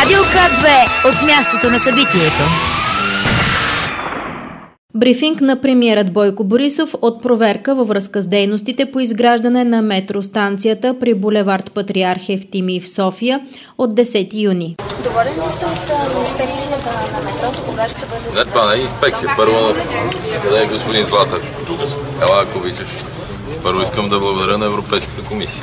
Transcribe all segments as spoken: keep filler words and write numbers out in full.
Радио К две от мястото на събитието. Брифинг на премиерът Бойко Борисов от проверка във връзка с дейностите по изграждане на метростанцията при булевард Патриарх Евтимий в София от десети юни. Доволен ли сте от инспекцията на метрото? Кога ще бъде? Не, това не е инспекция. Първо, къде е господин Златър? Тук. Ела, ако обичаш. Първо искам да благодаря на Европейската комисия.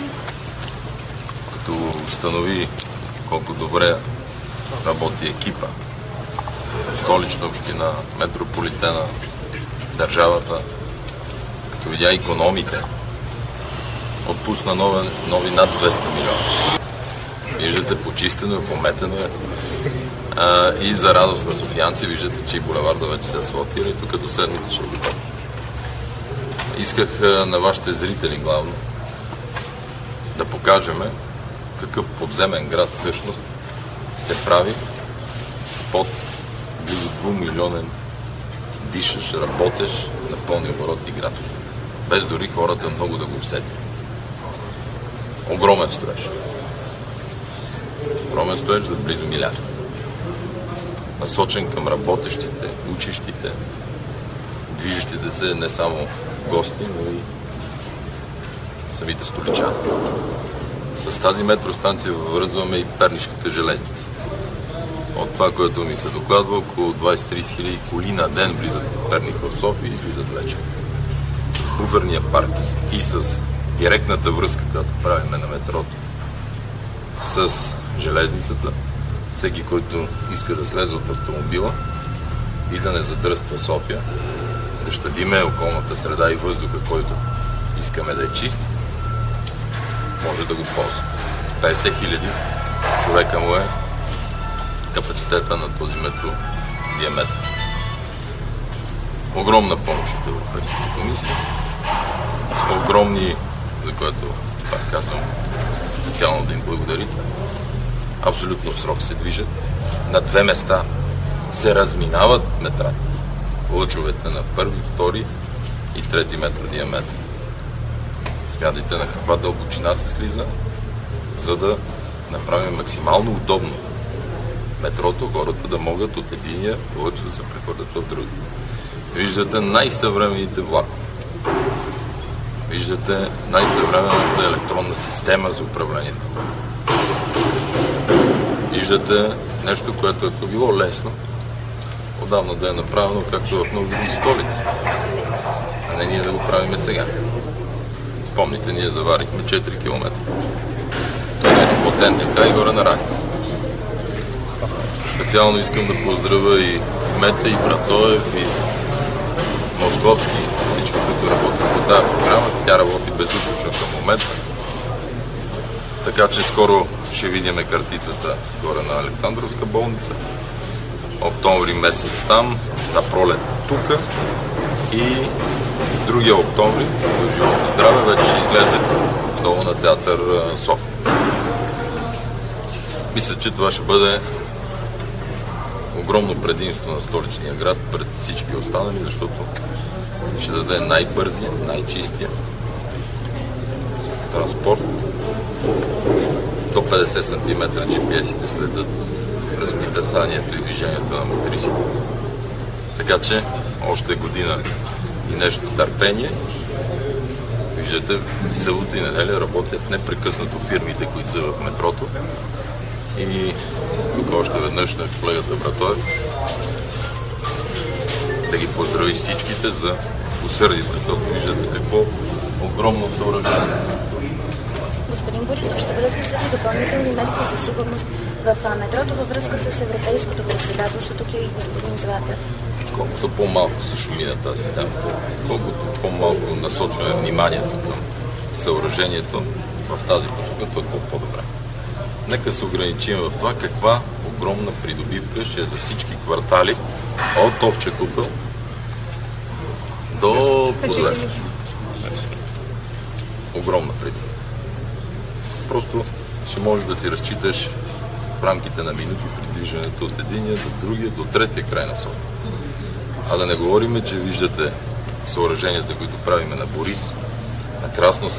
Като установи колко добре работи екипа, Столична община, метрополитена, държавата, като видя икономите, отпусна нови, нови над двеста милиона. Виждате, почистено е, пометено е. А, и за радост на софиянци, виждате, че и булеварда вече се асфалтира и тук до седмица ще го. Исках а, на вашите зрители главно да покажем какъв подземен град всъщност се прави под близо двумилионен дишаш, работеш на пълни обороти град. Без дори хората много да го усетят. Огромен строеж. Огромен строеж за близо милиард. Насочен към работещите, учещите, движещите се не само гости, но и самите столичани. С тази метростанция вързваме и Пернишката железница. От това, което ми се докладва, около двайсет до трийсет хиляди коли на ден влизат от Перник в София и излизат вече. С буферния парк и с директната връзка, която правиме на метрото с железницата, всеки, който иска да слезе от автомобила и да не задръства София, да щадиме околната среда и въздуха, който искаме да е чист, може да го ползва. петдесет хиляди човека му е капацитета на този метро диаметър. Огромна помощ от Европейската комисия. Огромни, за което пак казвам, специално да им благодарите. Абсолютно в срок се движат. На две места се разминават метра. Лъчовете на първи, втори и трети метро диаметър. Смятайте на каква дълбочина се слиза, за да направим максимално удобно метрото, хората да могат от единия лъч да се прехвърлят от други. Виждате най-съвременните влакове. Виждате най-съвременната електронна система за управление. Виждате нещо, което е било лесно, отдавна да е направено, както в много други столици. А не ние да го правиме сега. Помните, ние заварихме четири километра. Той не е по ТНК и горе на Ракица. Специално искам да поздравя и Мета, и Братоев, и Московски, всички, които работят по тази програма. Тя работи безупречно към момента. Така че скоро ще видим картицата горе на Александровска болница. Октомври месец там, на пролет тук и другия октомври, до живота и здраве, вече ще излезе долу на театър София. Мисля, че това ще бъде огромно предимство на столичния град пред всички останали, защото ще даде най-бързия, най-чистия транспорт. До петдесет сантиметра джи пи ес-ите следят разпитърсанието и движението на мотрисите. Така че още година и нещо търпение. Виждате, събота и неделя работят непрекъснато фирмите, които са в метрото. И тук още веднъж на колегата Братоев да ги поздрави всичките за усърдието, защото виждате какво огромно съоръжение. Господин Борисов, ще бъдат ли взети допълнителни мерки за сигурност в метрото във връзка с европейското председателство? Тук е и господин Златър. Колкото по-малко се шуми на тази тема, колкото по-малко насочваме вниманието към съоръжението в тази посока, толкова по-добре. Нека се ограничим в това каква огромна придобивка ще е за всички квартали от Овча купел до Подвески. Огромна придобивка. Просто ще можеш да си разчиташ в рамките на минути при движенето от единия до другия, до третия край на София. А да не говорим, че виждате съоръженията, които правиме на Борис, на Красно, село, естакадите. Много ще ви хареса как стана.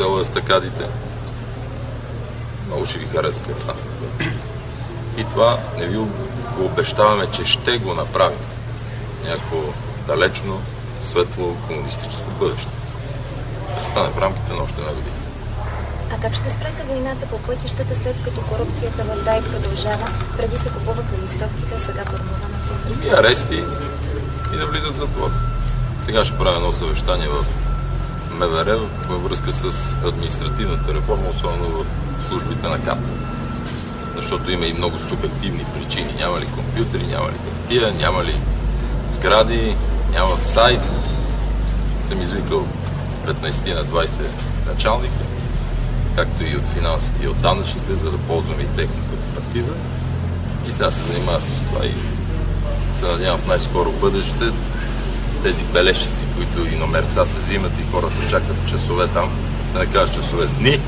И това не ви го обещаваме, че ще го направим. Някакво далечно, светло, комунистическо бъдеще. Ще стане в рамките на още една година. А как ще спрете войната по пътищата, след като корупцията в ДАИ продължава? Преди се купуваха листовките, а сега формуваме. И арести и да влизат за това. Сега ще правя едно съвещание в МВР във връзка с административната реформа, особено в службите на КАТ. Защото има и много субективни причини. Няма ли компютри, няма ли хартия, няма ли сгради, няма сайт. Съм извикал петнайсет на двайсет началника, както и от финансите и от данъчните, за да ползваме и техната експертиза. И сега се занимава с това и се надявам в най-скоро бъдеще тези бележчици, които и номерца се взимат и хората чакат часове там, да не кажа часове с дни,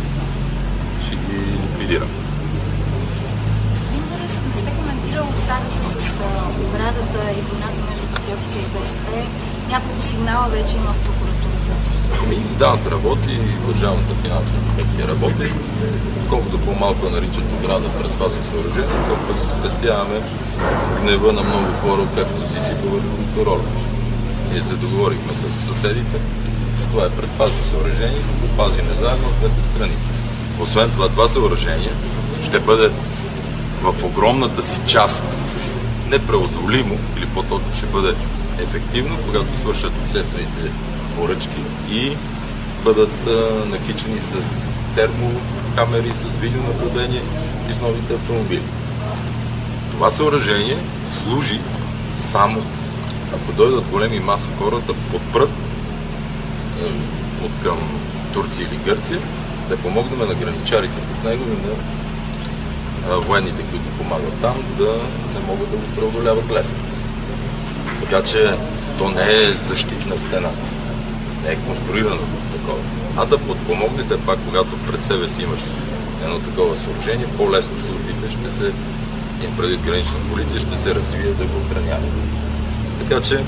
ще ги ликвидирам. Господин Борисов, не сте коментирал сагата с оградата и войната между Патриотите и БСП. Няколко сигнала вече има в прокуратурата. Ами, ДАНС работи, Държавната финансова инспекция работи. Колкото по-малко наричат ограда предпазни съоръжения, толкова се спестяваме гнева на много хора, както си си говори прокурор. Ние се договорихме с съседите. Това е предпазно съоръжение, да го пазиме заедно от двете страни. Освен това, това съоръжение ще бъде в огромната си част непреодолимо, или по-точно ще бъде ефективно, когато свършат обществените поръчки и бъдат а, накичени с термокамери, с видеонаблюдение и с новите автомобили. Това съоръжение служи само, ако дойдат големи маси хора да подпрат е, от към Турция или Гърция, да помогнем на граничарите с него и на е, военните, които помагат там, да не могат да го преодоляват лесно. Така че то не е защитна стена, не е конструирано такова, а да подпомогне все пак, когато пред себе си имаш едно такова съоръжение, по-лесно службите ще се, им предвид гранична полиция, ще се развие да го охранява. Така че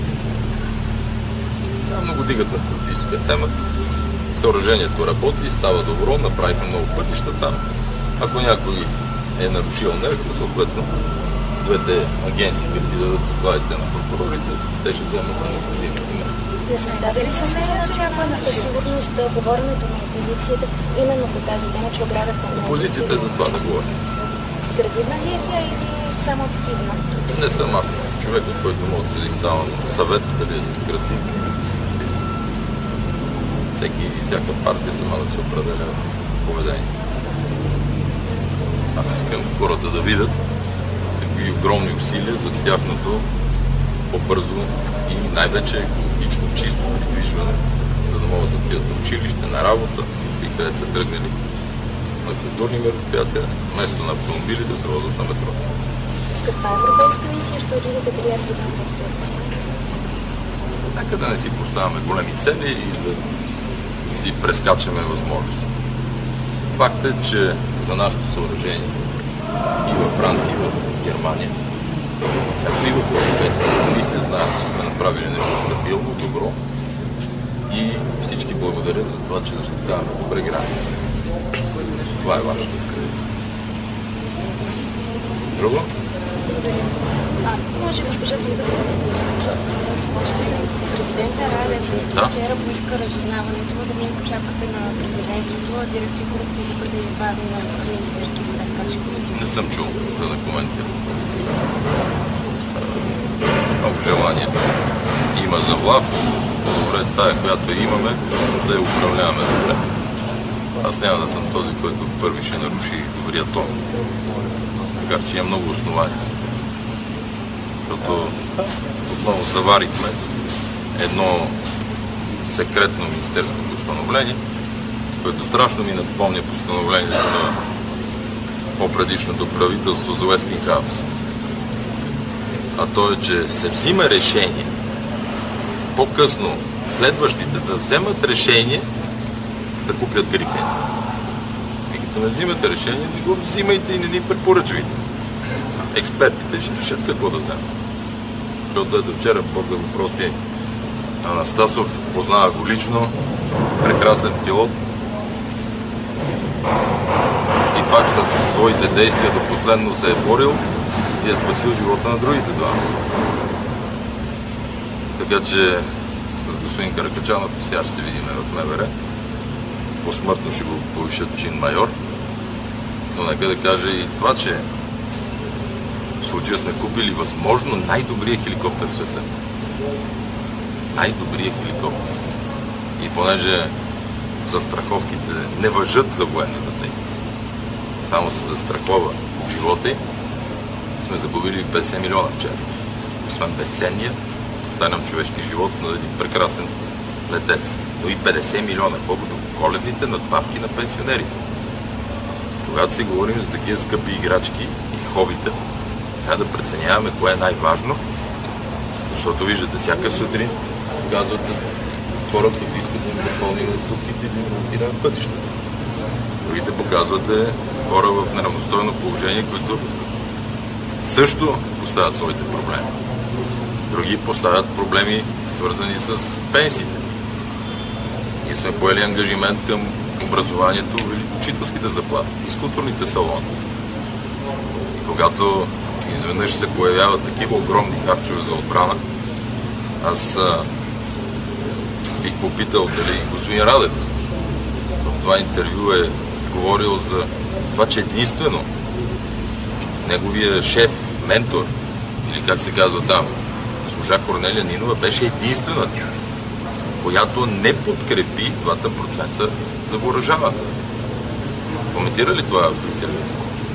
да, много дигат на политическа тема. Съоръжението работи, става добро, направихме много пътища там. Ако някой е нарушил нещо, съответно двете агенции, като си дадат докладите на прокурорите, те ще вземат на необходимите мерки. Не създаде ли съмнение, че някаква на сигурност говоренето на опозицията именно по тази тема, че оградата не е... Опозицията е за това да говори. Градивна ли е тя или само активна? Не съм аз човек, от който мога да им давам съвет дали да се градивни или да се активни. Всеки и всяка партия сама да се определя поведение. Аз искам хората да видят какви огромни усилия за тяхното по-бързо и най-вече екологично чисто придвижване, за да могат да отидат на училище, на работа и където са тръгнали на културни мероприятия, вместо на автомобили да се возят на метро. С каква европейска мисия ще отидете при Ердоган в Турция? Нека да не си поставяме големи цели и да си прескачаме възможностите. Факт е, че за нашето съоръжение и във Франция, и в Германия, както и в Европейската комисия, знаем, че сме направили нещо стабилно, добро и всички благодарят за това, че защитаваме добре граница. Това е важно. Друго? А, може госпожа Филипова да президента Радев да? Вчера поиска разузнаването, да вие почакате на президентството, а дирекция корупция да бъде извадена от Министерския съвет. Как ще коментирате? Не съм чул, за да коментирам. Много желание има за власт, по-добре тая, която имаме, да я управляваме добре. Аз няма да съм този, който първи ще наруши добрия тон. Макар че има много основания. Защото отново заварихме едно секретно министерско постановление, което страшно ми напомня постановлението на по-предишното правителство за Уестингхаус. А то е, че се взима решение по-късно следващите да вземат решение да купят Грипен. И като не взимате решение, не го взимайте и не ни препоръчвайте. Експертите ще решат какво да вземат. Защото ето вчера по-да въпроси Анастасов, познава го лично, прекрасен пилот. И пак със своите действия до последно се е борил и е спасил живота на другите двама. Така че с господин Каракачанов сега ще се видим в МВР. Посмъртно ще го повишат чин майор. Но нека да кажа и това, че в случая сме купили възможно най-добрия хеликоптер в света. Най-добрия хеликоптер. И понеже застраховките не важат за военната техника, само се застрахова живота й, сме загубили петдесет милиона вчера. Освен безценния, повтарям, човешки живот на един прекрасен летец. Но и петдесет милиона, колкото коледните надбавки на пенсионери. Когато си говорим за такива скъпи играчки и хобита, трябва да преценяваме кое е най-важно, защото виждате, всяка сутрин казвате хората, които искат да им запълним дупките и да им ремонтираме пътища. Другите показвате хора в неравностойно положение, които също поставят своите проблеми. Други поставят проблеми, свързани с пенсиите. Ние сме поели ангажимент към образованието и учителските заплати, физкултурните салони. И когато изведнъж се появяват такива огромни харчове за отбрана, аз а, бих попитал дали господин Радев в това интервю е говорил за това, че единствено неговия шеф, ментор, или как се казва там, госпожа Корнелия Нинова, беше единствената, която не подкрепи двата процента за въоръжаване. Коментира ли това в интервюто?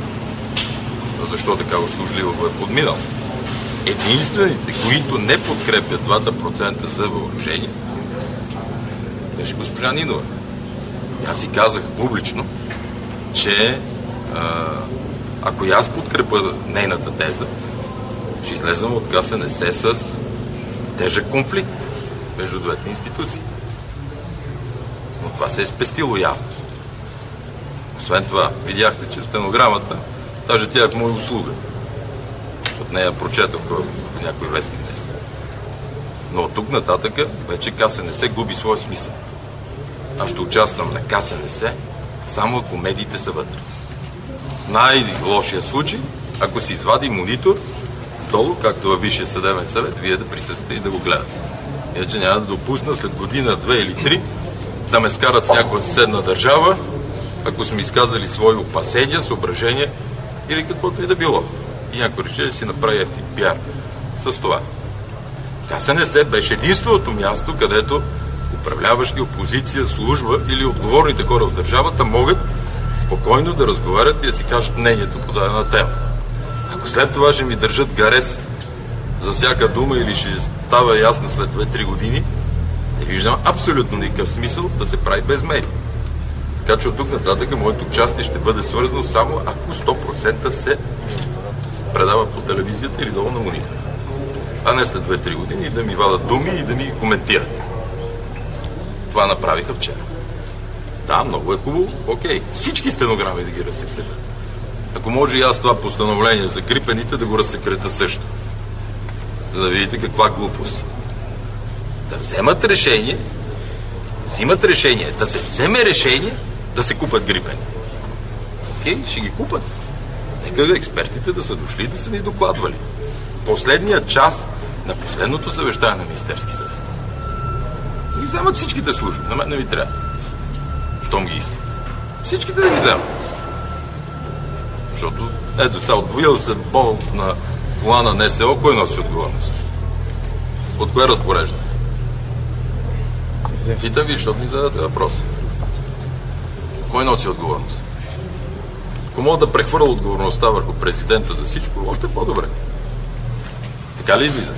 Защо така услужливо го е подминал? Единствените, които не подкрепят двата процента за въоръжение, беше госпожа Нинова. Аз си казах публично, че а, ако и аз подкрепя нейната теза, ще излезам от Ка Се Не Се с тежък конфликт между двете институции. Но това се е спестило явно. Освен това, видяхте, че в стенограмата, даже тя е моя услуга. От нея прочетох в някой вестник днес. Но от тук нататък вече Ка Се Не Се губи своя смисъл. Аз ще участвам на Ка Се Не Се, само ако медиите са вътре. В най-лошия случай, ако се извади монитор долу, както във Висшия съдебен съвет, вие да присъствате и да го гледате. Иначе няма да допусна след година, две или три да ме скарат с някаква съседна държава, ако сме изказали свои опасения, съображения или каквото и да било. И някой реши да си направи ефтин пиар с това. Ка Се Не Се беше единственото място, където управляващи, опозиция, служба или отговорните хора в държавата могат спокойно да разговарят и да си кажат мнението по дадена тема. Ако след това ще ми държат гарес за всяка дума или ще става ясно след две-три години, не виждам абсолютно никакъв смисъл да се прави без медии. Така че от тук нататък моето участие ще бъде свързано само ако сто процента се предава по телевизията или долу на монитора. А не след две-три години да ми вадат думи и да ми коментират. Това направиха вчера. Да, много е хубаво. Окей, всички стенограми да ги разсекретят. Ако може и аз това постановление за грипените да го разсекрета също. За да видите каква глупост. Да вземат решение, взимат решение, да се вземе решение да се купат грипените. Окей, ще ги купат. Нека експертите да са дошли и да са ни докладвали. Последният час на последното съвещание на Министерски съвет. Да ги вземат всичките служби. На мен не ми трябва. Щом ги искат. Всичките да ги вземат. Защото, ето сега, отвоил се бол на плана на Н С О, кой носи отговорност? От кое разпореждане? Питам ви, защото ми зададете въпрос. Кой носи отговорност? Ако мога да прехвърля отговорността върху президента за всичко, още по-добре. Така ли излиза?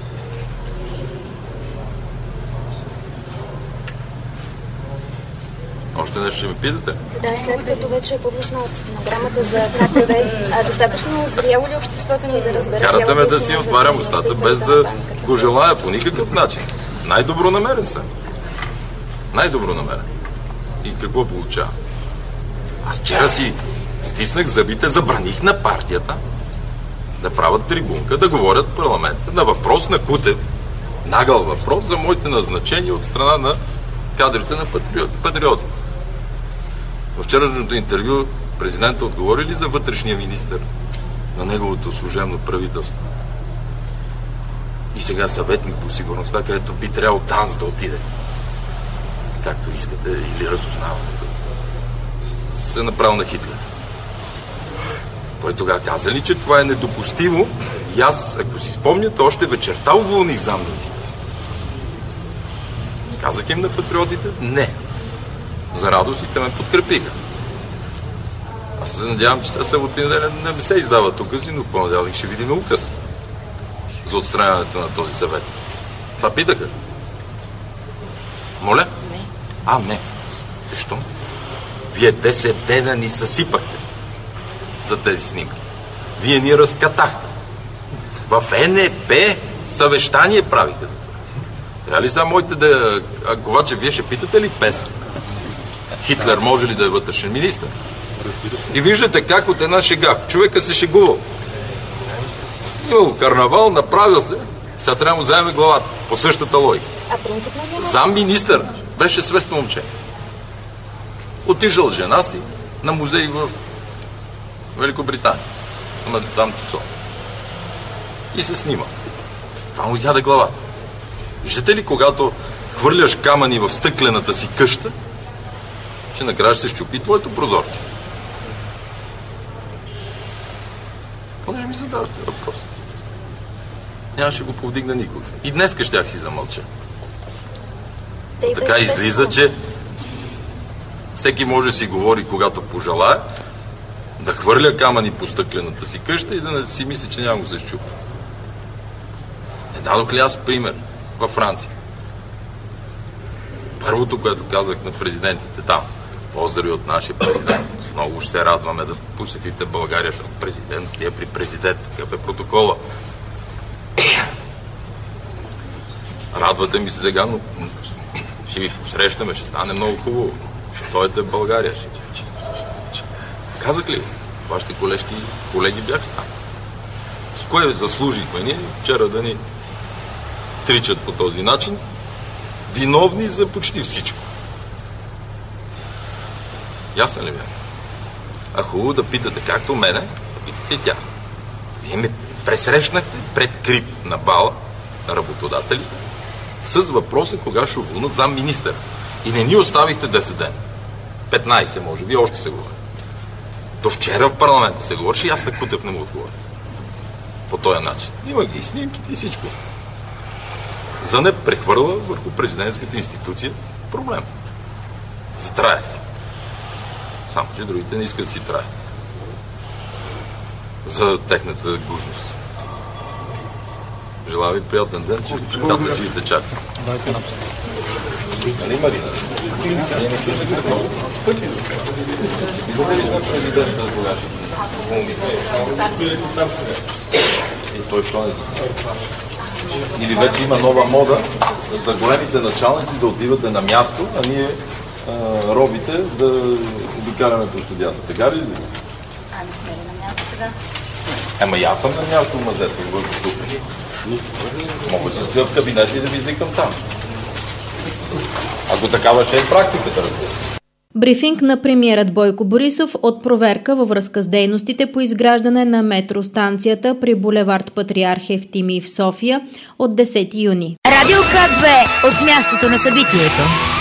Още нещо ще ме питате? Да, след като вече е публична стенограмата за КТВ, достатъчно зряло ли обществото ни да разбере? Карате ме да си отварям устата, без да го желая по никакъв начин. Най-добронамерен съм. Най-добронамерен. И какво получавам? Аз вчера си стиснах зъбите, забраних на партията да правят трибунка, да говорят в парламента на въпрос на Кутев, нагъл въпрос за моите назначения от страна на кадрите на патриотите. В вчерашното интервю Президента отговори ли за вътрешния министър на неговото служебно правителство? И сега съветник по сигурността, където би трябвало ДАНС да отиде. Както искате, или разузнаването. Се направил на Хитлер. Той тогава каза ли, че това е недопустимо? И аз, ако си спомняте, още вечерта уволних замминистър. Казах им на патриотите, не. За радост и те ме подкрепиха. Аз се надявам, че сега събота неделя не се издава укази, но в понеделник ще видим указ за отстраняването на този съвет. Това питаха. Моля? Не. А, не. Защо? Вие десет дена ни съсипахте за тези снимки. Вие ни разкатахте. В Ен Е Пе съвещание правиха за това. Трябва ли сега моите да... А, Ковачев, вие ще питате ли пес? Хитлер може ли да е вътрешен министър? И виждате как от една шега. Човека се шегувал. Имало карнавал, направил се. Сега трябва да му вземе главата. По същата логика. А принципно ли? Зам-министър беше свестно момче. Отишъл жена си на музей в Великобритания. Ама там Тусо. И се снима. Това му изяде главата. Виждате ли, когато хвърляш камъни в стъклената си къща, че накрая ще се щупи твоето прозорче. Понеже ми задавате въпрос. Нямаше го повдигна никога. И днеска щях си замълча. Така излиза, че всеки може да си говори, когато пожелае, да хвърля камъни по стъклената си къща и да не си мисли, че няма го се щупи. Не дадох ли аз пример във Франция? Първото, което казах на президентите там, поздрави от нашия президент. Много ще се радваме да посетите България, защото президент ти е при президент. Какъв е протокола? Радвате ми се сега, но ще ви посрещаме, ще стане много хубаво. Ще дойдете в България. Казах ли? Вашите колежки, колеги бяха там. С кое заслужихме ние вчера да ни тричат по този начин? Виновни за почти всичко. Ясен ли бях? А хубаво да питате както мене, да питате и тя. Вие ме пресрещнахте пред крип на бала на работодателите с въпроса кога ще уволнат замминистър. И не ни оставихте десет дена. петнайсет може би, още се говори. До вчера в парламента се говореше и аз на Кутев не му отговоря. По този начин. Има ги и снимките и всичко. За не прехвърля върху президентската институция проблем. Затраях си. Само, че другите не искат да си траят. За техната гузност. Желая ви приятен ден, че ката живите чака. Нали, Марина? И той що не знае. Или вече има нова мода за големите началници да отивате на място, а ние а, робите да обикаляме по студията. Така ли излиза? А, не сме ли на място сега? Ема и аз съм на място в мазето, в тук. Мога да се стоя в кабинета и да ви извикам там. Ако такава ще е практиката, разбира. Брифинг на премиерът Бойко Борисов от проверка във връзка с дейностите по изграждане на метростанцията при булевард Патриарх Евтимий в София от десети юни. Радио К две от мястото на събитието.